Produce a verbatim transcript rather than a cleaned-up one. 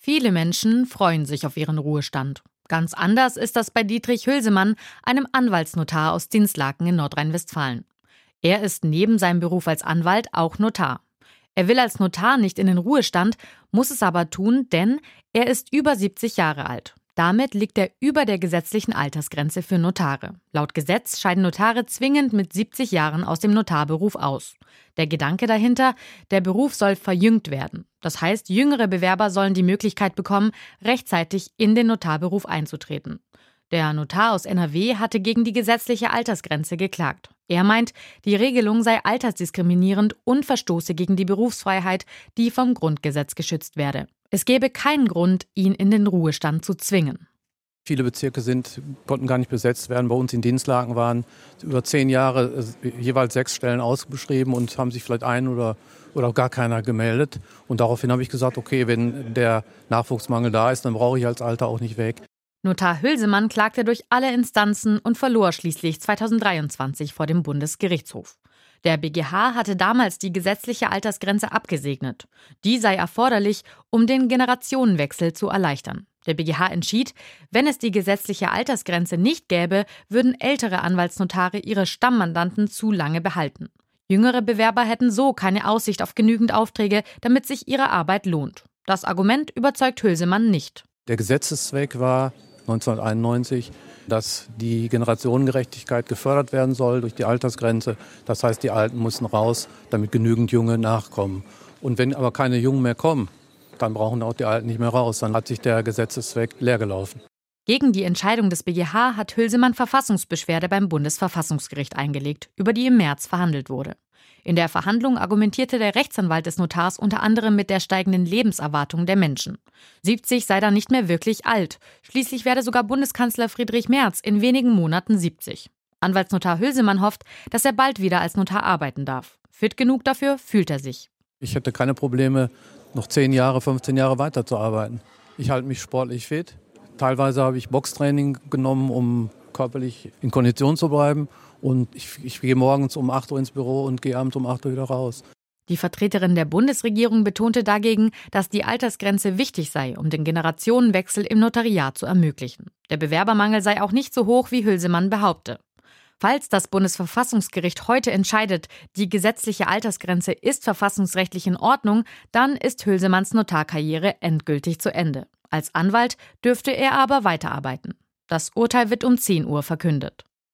Viele Menschen freuen sich auf ihren Ruhestand. Ganz anders ist das bei Dietrich Hülsemann, einem Anwaltsnotar aus Dinslaken in Nordrhein-Westfalen. Er ist neben seinem Beruf als Anwalt auch Notar. Er will als Notar nicht in den Ruhestand, muss es aber tun, denn er ist über siebzig Jahre alt. Damit liegt er über der gesetzlichen Altersgrenze für Notare. Laut Gesetz scheiden Notare zwingend mit siebzig Jahren aus dem Notarberuf aus. Der Gedanke dahinter: Der Beruf soll verjüngt werden. Das heißt, jüngere Bewerber sollen die Möglichkeit bekommen, rechtzeitig in den Notarberuf einzutreten. Der Notar aus N R W hatte gegen die gesetzliche Altersgrenze geklagt. Er meint, die Regelung sei altersdiskriminierend und verstoße gegen die Berufsfreiheit, die vom Grundgesetz geschützt werde. Es gäbe keinen Grund, ihn in den Ruhestand zu zwingen. Viele Bezirke sind, konnten gar nicht besetzt werden. Bei uns in Dinslaken waren über zehn Jahre jeweils sechs Stellen ausgeschrieben und haben sich vielleicht ein oder, oder auch gar keiner gemeldet. Und daraufhin habe ich gesagt, okay, wenn der Nachwuchsmangel da ist, dann brauche ich als Alter auch nicht weg. Notar Hülsemann klagte durch alle Instanzen und verlor schließlich zweitausenddreiundzwanzig vor dem Bundesgerichtshof. Der B G H hatte damals die gesetzliche Altersgrenze abgesegnet. Die sei erforderlich, um den Generationenwechsel zu erleichtern. Der B G H entschied, wenn es die gesetzliche Altersgrenze nicht gäbe, würden ältere Anwaltsnotare ihre Stammmandanten zu lange behalten. Jüngere Bewerber hätten so keine Aussicht auf genügend Aufträge, damit sich ihre Arbeit lohnt. Das Argument überzeugt Hülsemann nicht. Der Gesetzeszweck war neunzehnhunderteinundneunzig, dass die Generationengerechtigkeit gefördert werden soll durch die Altersgrenze. Das heißt, die Alten müssen raus, damit genügend Junge nachkommen. Und wenn aber keine Jungen mehr kommen, dann brauchen auch die Alten nicht mehr raus. Dann hat sich der Gesetzeszweck leergelaufen. Gegen die Entscheidung des B G H hat Hülsemann Verfassungsbeschwerde beim Bundesverfassungsgericht eingelegt, über die im März verhandelt wurde. In der Verhandlung argumentierte der Rechtsanwalt des Notars unter anderem mit der steigenden Lebenserwartung der Menschen. siebzig sei dann nicht mehr wirklich alt. Schließlich werde sogar Bundeskanzler Friedrich Merz in wenigen Monaten siebzig. Anwaltsnotar Hülsemann hofft, dass er bald wieder als Notar arbeiten darf. Fit genug dafür fühlt er sich. Ich hätte keine Probleme, noch zehn Jahre, fünfzehn Jahre weiterzuarbeiten. Ich halte mich sportlich fit. Teilweise habe ich Boxtraining genommen, um körperlich in Kondition zu bleiben. Und ich, ich gehe morgens um acht Uhr ins Büro und gehe abends um acht Uhr wieder raus. Die Vertreterin der Bundesregierung betonte dagegen, dass die Altersgrenze wichtig sei, um den Generationenwechsel im Notariat zu ermöglichen. Der Bewerbermangel sei auch nicht so hoch, wie Hülsemann behaupte. Falls das Bundesverfassungsgericht heute entscheidet, die gesetzliche Altersgrenze ist verfassungsrechtlich in Ordnung, dann ist Hülsemanns Notarkarriere endgültig zu Ende. Als Anwalt dürfte er aber weiterarbeiten. Das Urteil wird um zehn Uhr verkündet.